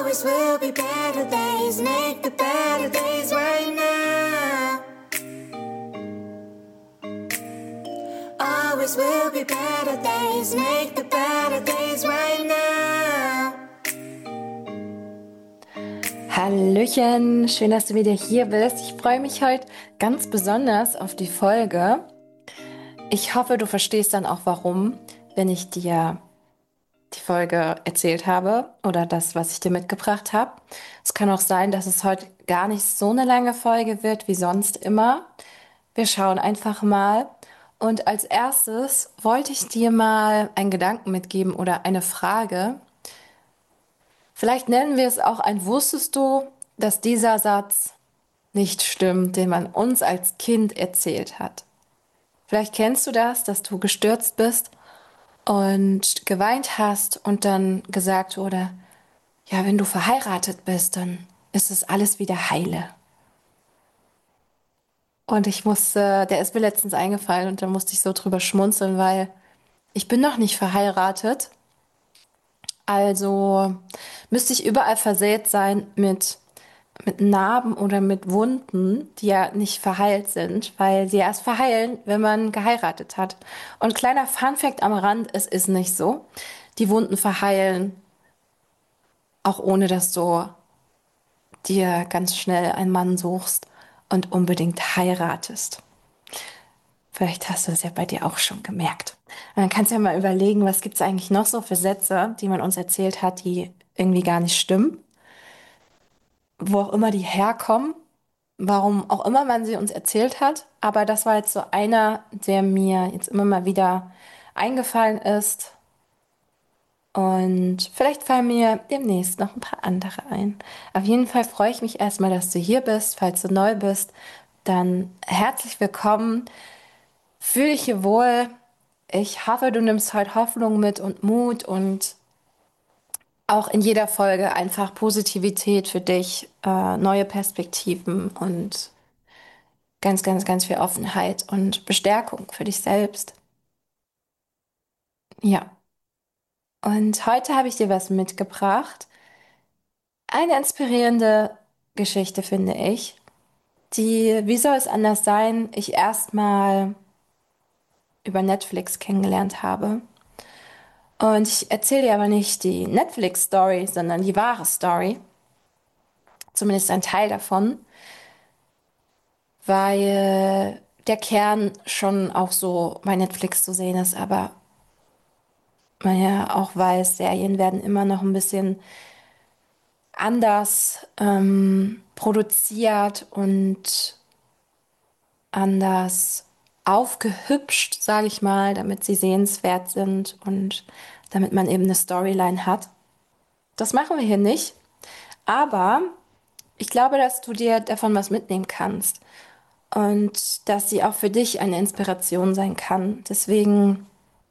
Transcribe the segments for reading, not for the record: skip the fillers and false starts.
Always will be better days, make the better days right now. Always will be better days, make the better days right now. Hallöchen, schön, dass du wieder hier bist. Ich freue mich heute ganz besonders auf die Folge. Ich hoffe, du verstehst dann auch warum, wenn ich dir die Folge erzählt habe oder das, was ich dir mitgebracht habe. Es kann auch sein, dass es heute gar nicht so eine lange Folge wird wie sonst immer. Wir schauen einfach mal. Und als erstes wollte ich dir mal einen Gedanken mitgeben oder eine Frage. Vielleicht nennen wir es auch ein Wusstest du, dass dieser Satz nicht stimmt, den man uns als Kind erzählt hat. Vielleicht kennst du das, dass du gestürzt bist und geweint hast und dann gesagt wurde, ja, wenn du verheiratet bist, dann ist es alles wieder heile. Und der ist mir letztens eingefallen und da musste ich so drüber schmunzeln, weil ich bin noch nicht verheiratet. Also müsste ich überall versät sein mit Narben oder mit Wunden, die ja nicht verheilt sind, weil sie erst verheilen, wenn man geheiratet hat. Und kleiner Funfact am Rand, es ist nicht so. Die Wunden verheilen, auch ohne dass du dir ganz schnell einen Mann suchst und unbedingt heiratest. Vielleicht hast du es ja bei dir auch schon gemerkt. Und dann kannst du ja mal überlegen, was gibt es eigentlich noch so für Sätze, die man uns erzählt hat, die irgendwie gar nicht stimmen, wo auch immer die herkommen, warum auch immer man sie uns erzählt hat. Aber das war jetzt so einer, der mir jetzt immer mal wieder eingefallen ist. Und vielleicht fallen mir demnächst noch ein paar andere ein. Auf jeden Fall freue ich mich erstmal, dass du hier bist. Falls du neu bist, dann herzlich willkommen. Fühl dich hier wohl. Ich hoffe, du nimmst heute Hoffnung mit und Mut und auch in jeder Folge einfach Positivität für dich, neue Perspektiven und ganz, ganz, ganz viel Offenheit und Bestärkung für dich selbst. Ja, und heute habe ich dir was mitgebracht. Eine inspirierende Geschichte, finde ich, die, wie soll es anders sein, ich erstmal über Netflix kennengelernt habe. Und ich erzähle dir aber nicht die Netflix-Story, sondern die wahre Story. Zumindest ein Teil davon, weil der Kern schon auch so bei Netflix zu sehen ist, aber man ja auch weiß, Serien werden immer noch ein bisschen anders produziert und anders aufgehübscht, sage ich mal, damit sie sehenswert sind und damit man eben eine Storyline hat. Das machen wir hier nicht, aber ich glaube, dass du dir davon was mitnehmen kannst und dass sie auch für dich eine Inspiration sein kann. Deswegen,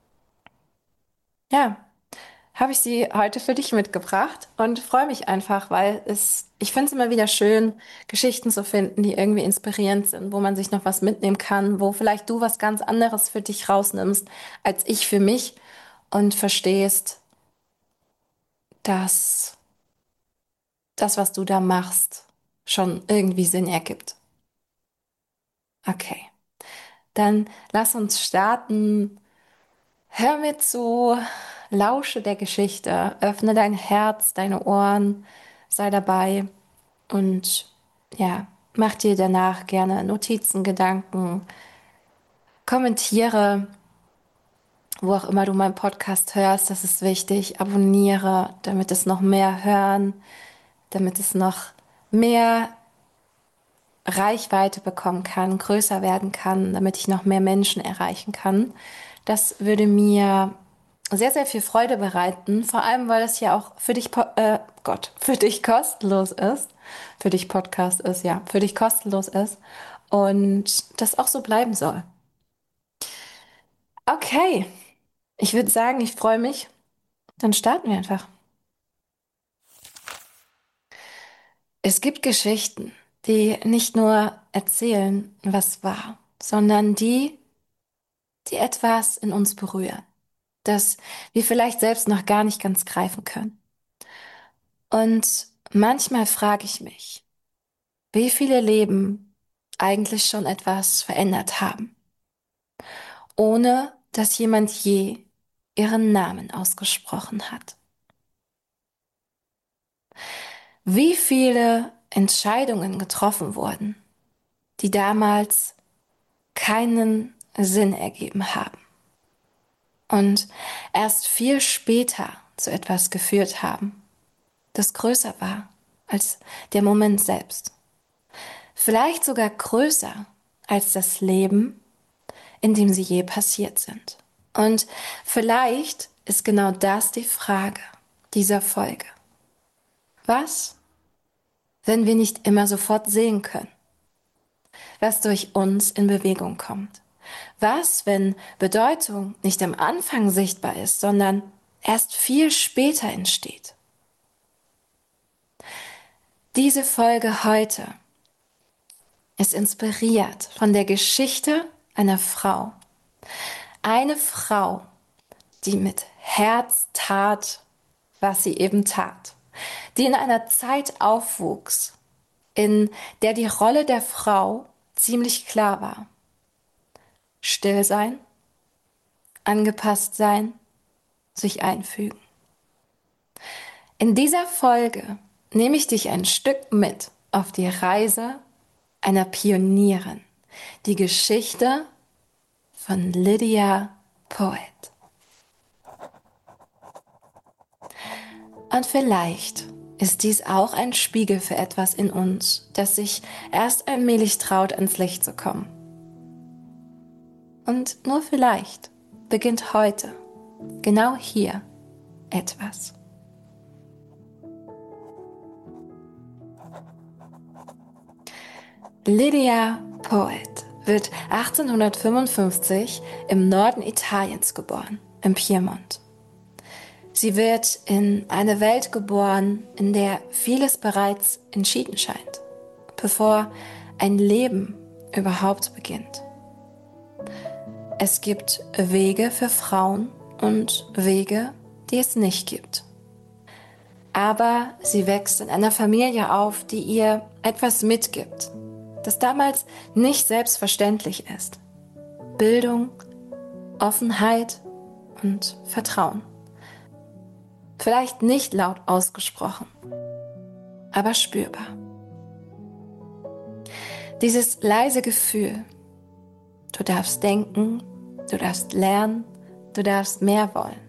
ja, habe ich sie heute für dich mitgebracht und freue mich einfach, ich finde es immer wieder schön, Geschichten zu finden, die irgendwie inspirierend sind, wo man sich noch was mitnehmen kann, wo vielleicht du was ganz anderes für dich rausnimmst, als ich für mich und verstehst, dass das, was du da machst, schon irgendwie Sinn ergibt. Okay, dann lass uns starten. Hör mir zu, lausche der Geschichte, öffne dein Herz, deine Ohren, sei dabei und ja, mach dir danach gerne Notizen, Gedanken, kommentiere, wo auch immer du meinen Podcast hörst, das ist wichtig, abonniere, damit es noch mehr hören, damit es noch mehr Reichweite bekommen kann, größer werden kann, damit ich noch mehr Menschen erreichen kann. Das würde mir sehr, sehr viel Freude bereiten, vor allem, weil es ja auch für dich, für dich kostenlos ist, für dich Podcast ist, ja, für dich kostenlos ist und das auch so bleiben soll. Okay, ich würde sagen, ich freue mich. Dann starten wir einfach. Es gibt Geschichten, die nicht nur erzählen, was war, sondern die etwas in uns berühren, das wir vielleicht selbst noch gar nicht ganz greifen können. Und manchmal frage ich mich, wie viele Leben eigentlich schon etwas verändert haben, ohne dass jemand je ihren Namen ausgesprochen hat. Wie viele Entscheidungen getroffen wurden, die damals keinen Sinn ergeben haben und erst viel später zu etwas geführt haben, das größer war als der Moment selbst. Vielleicht sogar größer als das Leben, in dem sie je passiert sind. Und vielleicht ist genau das die Frage dieser Folge. Was, wenn wir nicht immer sofort sehen können, was durch uns in Bewegung kommt? Was, wenn Bedeutung nicht am Anfang sichtbar ist, sondern erst viel später entsteht? Diese Folge heute ist inspiriert von der Geschichte einer Frau. Eine Frau, die mit Herz tat, was sie eben tat. Die in einer Zeit aufwuchs, in der die Rolle der Frau ziemlich klar war. Still sein, angepasst sein, sich einfügen. In dieser Folge nehme ich dich ein Stück mit auf die Reise einer Pionierin. Die Geschichte von Lydia Poet. Und vielleicht ist dies auch ein Spiegel für etwas in uns, das sich erst allmählich traut, ans Licht zu kommen. Und nur vielleicht beginnt heute, genau hier, etwas. Lydia Poet wird 1855 im Norden Italiens geboren, im Piemont. Sie wird in eine Welt geboren, in der vieles bereits entschieden scheint, bevor ein Leben überhaupt beginnt. Es gibt Wege für Frauen und Wege, die es nicht gibt. Aber sie wächst in einer Familie auf, die ihr etwas mitgibt, das damals nicht selbstverständlich ist. Bildung, Offenheit und Vertrauen. Vielleicht nicht laut ausgesprochen, aber spürbar. Dieses leise Gefühl, du darfst denken, du darfst lernen, du darfst mehr wollen.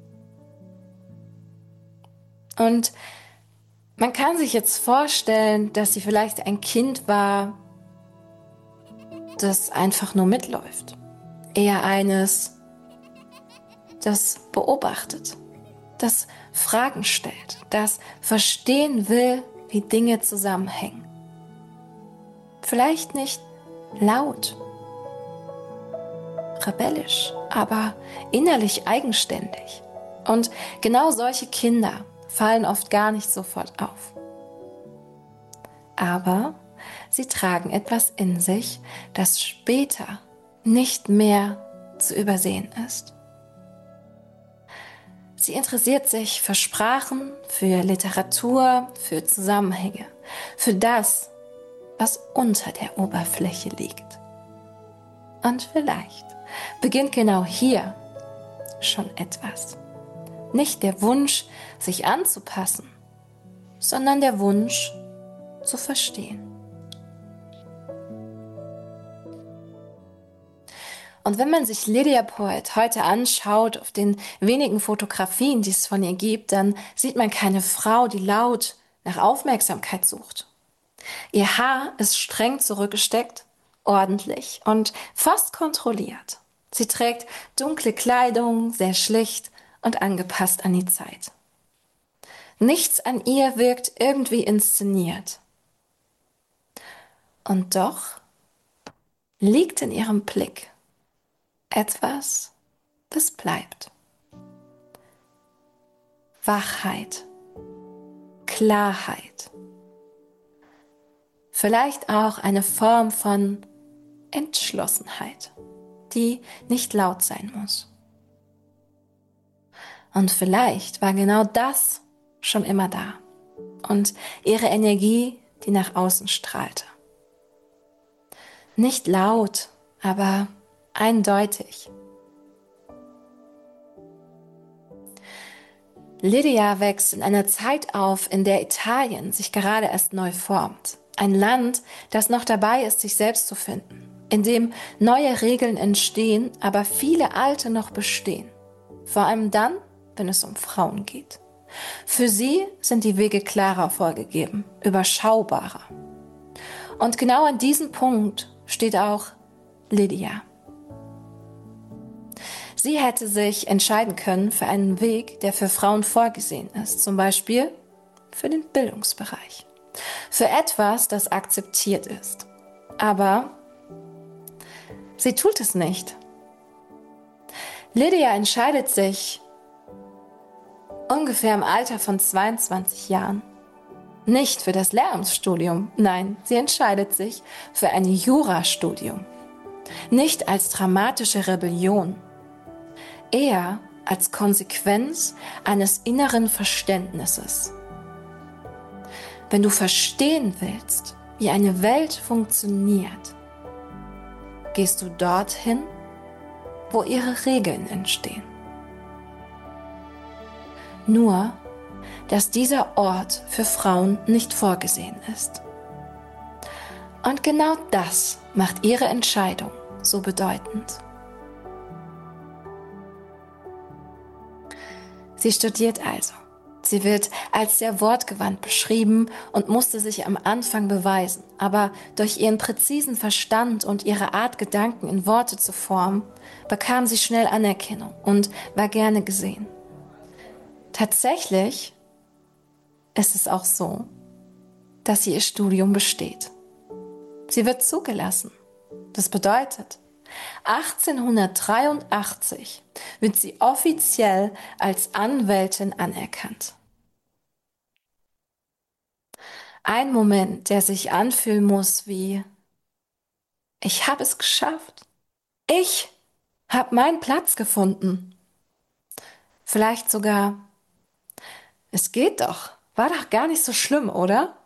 Und man kann sich jetzt vorstellen, dass sie vielleicht ein Kind war, das einfach nur mitläuft. Eher eines, das beobachtet, das Fragen stellt, das verstehen will, wie Dinge zusammenhängen. Vielleicht nicht laut, rebellisch, aber innerlich eigenständig. Und genau solche Kinder fallen oft gar nicht sofort auf. Aber sie tragen etwas in sich, das später nicht mehr zu übersehen ist. Sie interessiert sich für Sprachen, für Literatur, für Zusammenhänge, für das, was unter der Oberfläche liegt. Und vielleicht beginnt genau hier schon etwas. Nicht der Wunsch, sich anzupassen, sondern der Wunsch, zu verstehen. Und wenn man sich Lydia Poet heute anschaut, auf den wenigen Fotografien, die es von ihr gibt, dann sieht man keine Frau, die laut nach Aufmerksamkeit sucht. Ihr Haar ist streng zurückgesteckt, ordentlich und fast kontrolliert. Sie trägt dunkle Kleidung, sehr schlicht und angepasst an die Zeit. Nichts an ihr wirkt irgendwie inszeniert. Und doch liegt in ihrem Blick etwas, das bleibt. Wachheit, Klarheit, vielleicht auch eine Form von Entschlossenheit, die nicht laut sein muss. Und vielleicht war genau das schon immer da. und ihre Energie, die nach außen strahlte. Nicht laut, aber eindeutig. Lydia wächst in einer Zeit auf, in der Italien sich gerade erst neu formt. Ein Land, das noch dabei ist, sich selbst zu finden, in dem neue Regeln entstehen, aber viele alte noch bestehen. Vor allem dann, wenn es um Frauen geht. Für sie sind die Wege klarer vorgegeben, überschaubarer. Und genau an diesem Punkt steht auch Lydia. Sie hätte sich entscheiden können für einen Weg, der für Frauen vorgesehen ist, zum Beispiel für den Bildungsbereich, für etwas, das akzeptiert ist. Aber sie tut es nicht. Lydia entscheidet sich ungefähr im Alter von 22 Jahren nicht für das Lehramtsstudium, nein, sie entscheidet sich für ein Jurastudium. Nicht als dramatische Rebellion, eher als Konsequenz eines inneren Verständnisses. Wenn du verstehen willst, wie eine Welt funktioniert, gehst du dorthin, wo ihre Regeln entstehen. Nur, dass dieser Ort für Frauen nicht vorgesehen ist. Und genau das macht ihre Entscheidung so bedeutend. Sie studiert also. Sie wird als sehr wortgewandt beschrieben und musste sich am Anfang beweisen. Aber durch ihren präzisen Verstand und ihre Art, Gedanken in Worte zu formen, bekam sie schnell Anerkennung und war gerne gesehen. Tatsächlich ist es auch so, dass sie ihr Studium besteht. Sie wird zugelassen. Das bedeutet, 1883 wird sie offiziell als Anwältin anerkannt. Ein Moment, der sich anfühlen muss wie: Ich habe es geschafft. Ich habe meinen Platz gefunden. Vielleicht sogar: Es geht doch. War doch gar nicht so schlimm, oder?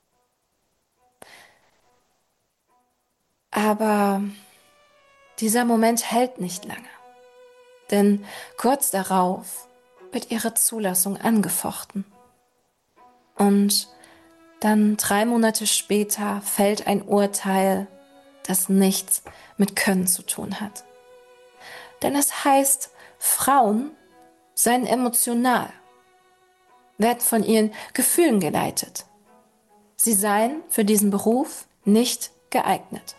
Aber dieser Moment hält nicht lange. Denn kurz darauf wird ihre Zulassung angefochten. Und dann 3 Monate später fällt ein Urteil, das nichts mit Können zu tun hat. Denn es heißt, Frauen seien emotional, werden von ihren Gefühlen geleitet. Sie seien für diesen Beruf nicht geeignet.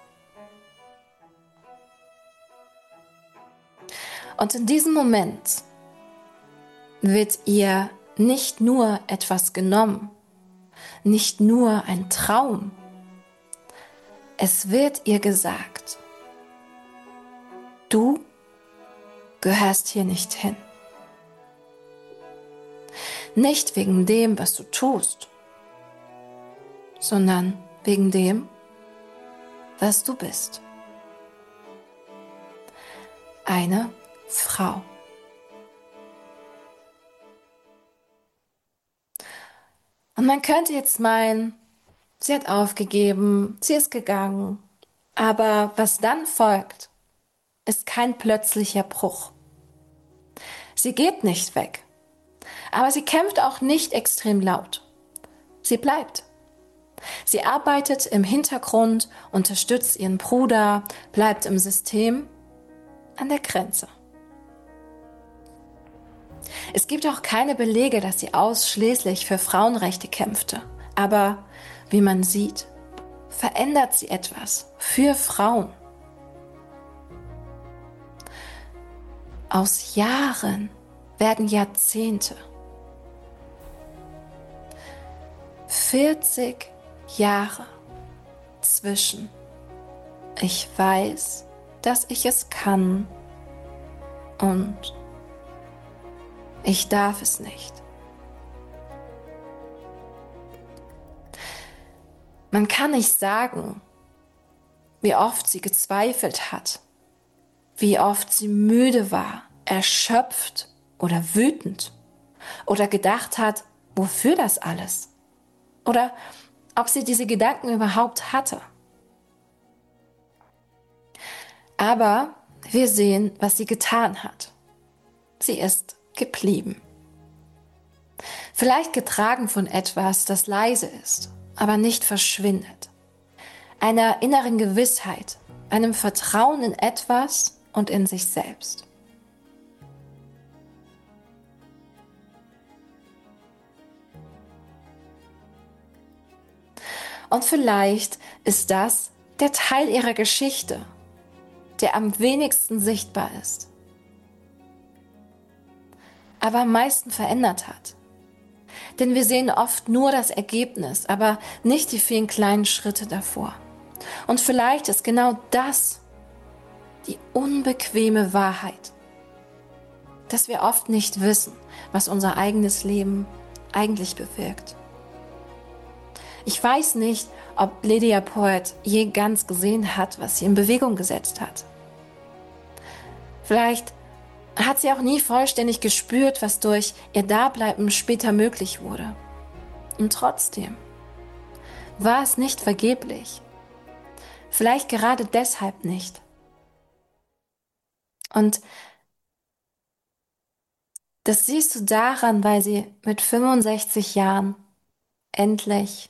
Und in diesem Moment wird ihr nicht nur etwas genommen, nicht nur ein Traum. Es wird ihr gesagt: Du gehörst hier nicht hin. Nicht wegen dem, was du tust, sondern wegen dem, was du bist. Eine Frau. Und man könnte jetzt meinen, sie hat aufgegeben, sie ist gegangen. Aber was dann folgt, ist kein plötzlicher Bruch. Sie geht nicht weg, aber sie kämpft auch nicht extrem laut. Sie bleibt. Sie arbeitet im Hintergrund, unterstützt ihren Bruder, bleibt im System, an der Grenze. Es gibt auch keine Belege, dass sie ausschließlich für Frauenrechte kämpfte. Aber wie man sieht, verändert sie etwas für Frauen. Aus Jahren werden Jahrzehnte. 40 Jahre zwischen ich weiß, dass ich es kann und ich darf es nicht. Man kann nicht sagen, wie oft sie gezweifelt hat, wie oft sie müde war, erschöpft oder wütend oder gedacht hat, wofür das alles? Oder ob sie diese Gedanken überhaupt hatte. Aber wir sehen, was sie getan hat. Sie ist geblieben. Vielleicht getragen von etwas, das leise ist, aber nicht verschwindet. Einer inneren Gewissheit, einem Vertrauen in etwas und in sich selbst. Und vielleicht ist das der Teil ihrer Geschichte, der am wenigsten sichtbar ist, aber am meisten verändert hat. Denn wir sehen oft nur das Ergebnis, aber nicht die vielen kleinen Schritte davor. Und vielleicht ist genau das die unbequeme Wahrheit, dass wir oft nicht wissen, was unser eigenes Leben eigentlich bewirkt. Ich weiß nicht, ob Lydia Poet je ganz gesehen hat, was sie in Bewegung gesetzt hat. Vielleicht hat sie auch nie vollständig gespürt, was durch ihr Dableiben später möglich wurde. Und trotzdem war es nicht vergeblich. Vielleicht gerade deshalb nicht. Und das siehst du daran, weil sie mit 65 Jahren endlich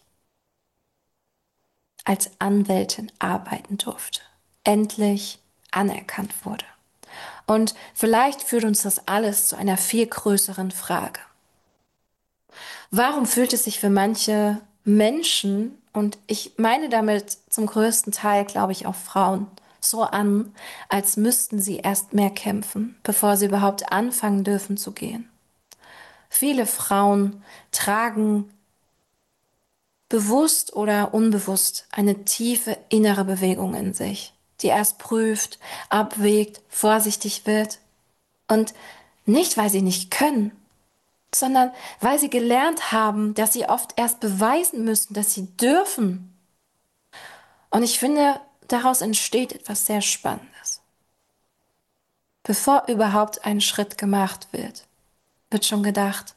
als Anwältin arbeiten durfte. Endlich anerkannt wurde. Und vielleicht führt uns das alles zu einer viel größeren Frage. Warum fühlt es sich für manche Menschen, und ich meine damit zum größten Teil, glaube ich, auch Frauen, so an, als müssten sie erst mehr kämpfen, bevor sie überhaupt anfangen dürfen zu gehen? Viele Frauen tragen bewusst oder unbewusst eine tiefe innere Bewegung in sich, die erst prüft, abwägt, vorsichtig wird. Und nicht, weil sie nicht können, sondern weil sie gelernt haben, dass sie oft erst beweisen müssen, dass sie dürfen. Und ich finde, daraus entsteht etwas sehr Spannendes. Bevor überhaupt ein Schritt gemacht wird schon gedacht,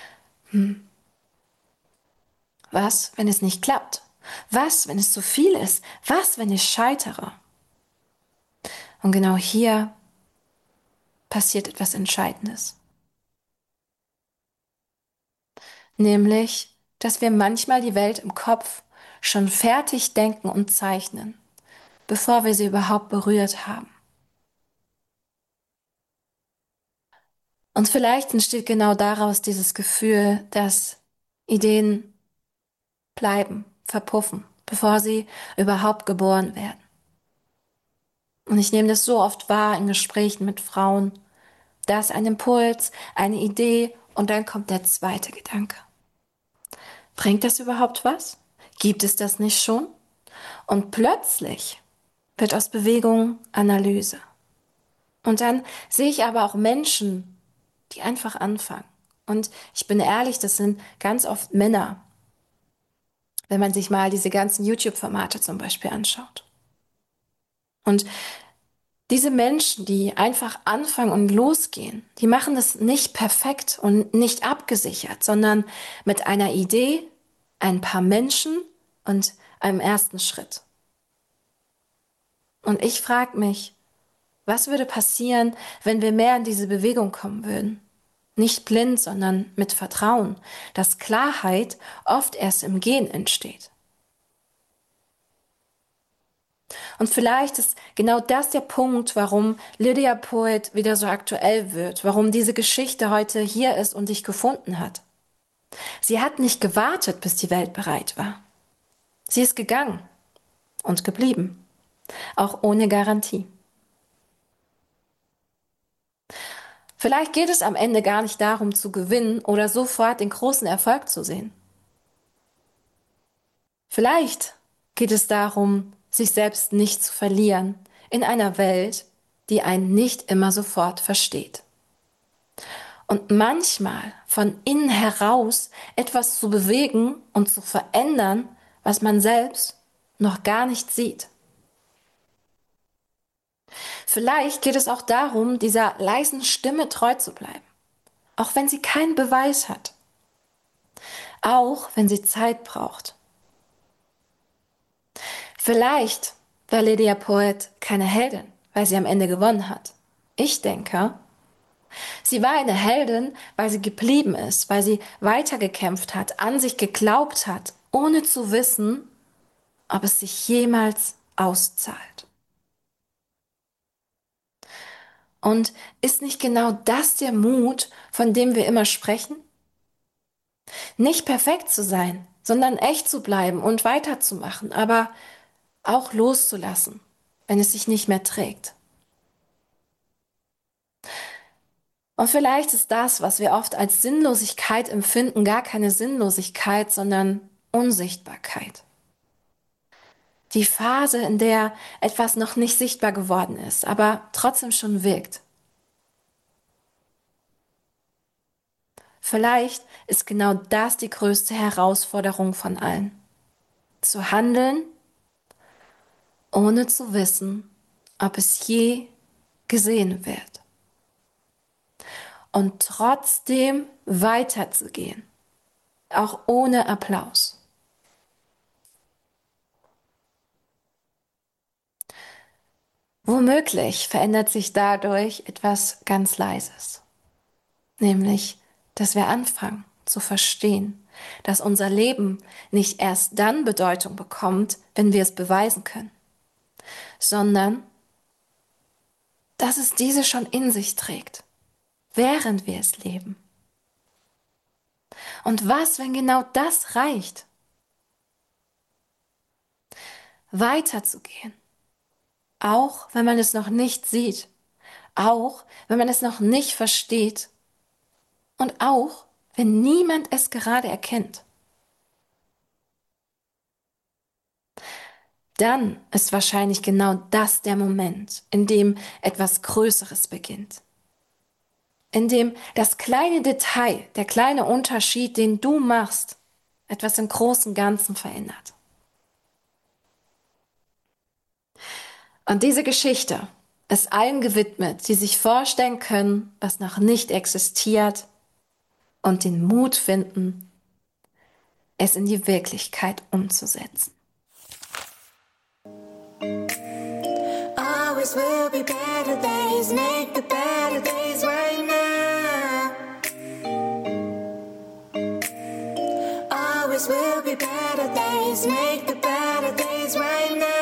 was, wenn es nicht klappt? Was, wenn es zu viel ist? Was, wenn ich scheitere? Und genau hier passiert etwas Entscheidendes. Nämlich, dass wir manchmal die Welt im Kopf schon fertig denken und zeichnen, bevor wir sie überhaupt berührt haben. Und vielleicht entsteht genau daraus dieses Gefühl, dass Ideen bleiben, verpuffen, bevor sie überhaupt geboren werden. Und ich nehme das so oft wahr in Gesprächen mit Frauen. Da ist ein Impuls, eine Idee und dann kommt der zweite Gedanke. Bringt das überhaupt was? Gibt es das nicht schon? Und plötzlich wird aus Bewegung Analyse. Und dann sehe ich aber auch Menschen, die einfach anfangen. Und ich bin ehrlich, das sind ganz oft Männer, wenn man sich mal diese ganzen YouTube-Formate zum Beispiel anschaut. Und diese Menschen, die einfach anfangen und losgehen, die machen das nicht perfekt und nicht abgesichert, sondern mit einer Idee, ein paar Menschen und einem ersten Schritt. Und ich frage mich, was würde passieren, wenn wir mehr in diese Bewegung kommen würden? Nicht blind, sondern mit Vertrauen, dass Klarheit oft erst im Gehen entsteht. Und vielleicht ist genau das der Punkt, warum Lydia Poet wieder so aktuell wird, warum diese Geschichte heute hier ist und dich gefunden hat. Sie hat nicht gewartet, bis die Welt bereit war. Sie ist gegangen und geblieben, auch ohne Garantie. Vielleicht geht es am Ende gar nicht darum zu gewinnen oder sofort den großen Erfolg zu sehen. Vielleicht geht es darum, sich selbst nicht zu verlieren in einer Welt, die einen nicht immer sofort versteht. Und manchmal von innen heraus etwas zu bewegen und zu verändern, was man selbst noch gar nicht sieht. Vielleicht geht es auch darum, dieser leisen Stimme treu zu bleiben, auch wenn sie keinen Beweis hat. auch wenn sie Zeit braucht. Vielleicht war Lydia Poet keine Heldin, weil sie am Ende gewonnen hat. Ich denke, sie war eine Heldin, weil sie geblieben ist, weil sie weitergekämpft hat, an sich geglaubt hat, ohne zu wissen, ob es sich jemals auszahlt. Und ist nicht genau das der Mut, von dem wir immer sprechen? Nicht perfekt zu sein, sondern echt zu bleiben und weiterzumachen, aber auch loszulassen, wenn es sich nicht mehr trägt. Und vielleicht ist das, was wir oft als Sinnlosigkeit empfinden, gar keine Sinnlosigkeit, sondern Unsichtbarkeit. Die Phase, in der etwas noch nicht sichtbar geworden ist, aber trotzdem schon wirkt. Vielleicht ist genau das die größte Herausforderung von allen. Zu handeln, ohne zu wissen, ob es je gesehen wird. Und trotzdem weiterzugehen, auch ohne Applaus. Womöglich verändert sich dadurch etwas ganz Leises, nämlich, dass wir anfangen zu verstehen, dass unser Leben nicht erst dann Bedeutung bekommt, wenn wir es beweisen können, sondern dass es diese schon in sich trägt, während wir es leben. Und was, wenn genau das reicht? Weiterzugehen, auch wenn man es noch nicht sieht, auch wenn man es noch nicht versteht und auch wenn niemand es gerade erkennt. Dann ist wahrscheinlich genau das der Moment, in dem etwas Größeres beginnt. In dem das kleine Detail, der kleine Unterschied, den du machst, etwas im großen Ganzen verändert. Und diese Geschichte ist allen gewidmet, die sich vorstellen können, was noch nicht existiert und den Mut finden, es in die Wirklichkeit umzusetzen. Always will be better days, make the better days right now. Always will be better days, make the better days right now.